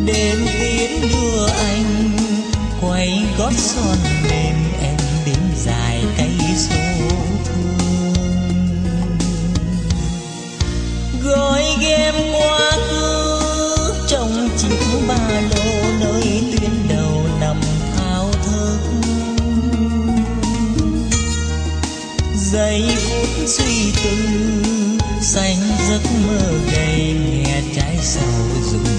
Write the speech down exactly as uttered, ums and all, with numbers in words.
đêm tiến đưa anh quay gót son mềm em đến dài cây số phương, gói ghém quá khứ trong chiếc ba lô nơi tuyến đầu nằm thao thức. Giây phút suy tư xanh giấc mơ gầy nghe trái sầu rụng